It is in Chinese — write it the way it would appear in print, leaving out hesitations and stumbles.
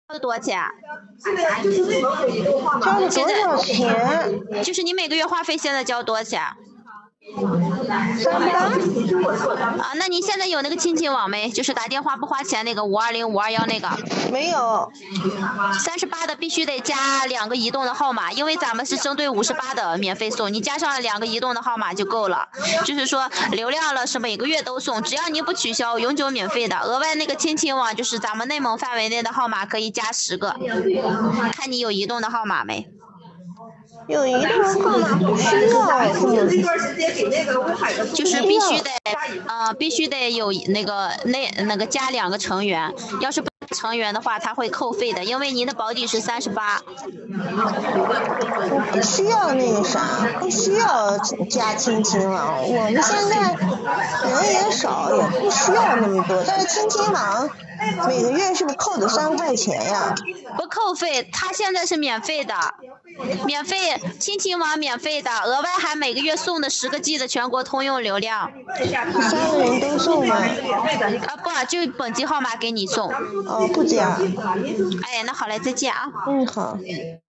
交多少钱？ 交了多少钱？ 就是你每个月话费现在交多少钱？ 38 啊，那你现在有那个亲情网没？就是打电话不花钱那个520521那个。 没有。 38的必须得加2个移动的号码，因为咱们是针对58的免费送，你加上了2个移动的号码就够了。就是说流量了是每个月都送，只要你不取消，永久免费的。额外那个亲情网就是咱们内蒙范围内的号码可以加10个，看你有移动的号码没？ 有移动号码不需要， 就是必须得有那个加2个成员，要是不成员的话，他会扣费的，因为您的保底是38。 不需要那个啥，不需要加亲情网。我们现在人也少，也不需要那么多。但是亲情网每个月是不是扣的3块钱呀？ 不扣费，它现在是免费的，免费亲情网免费的，额外还每个月送的10个G 的全国通用流量。 3个人都送吗？ 不，就本机号码给你送。 哦，不加。 哎，那好嘞，再见啊。 嗯，好。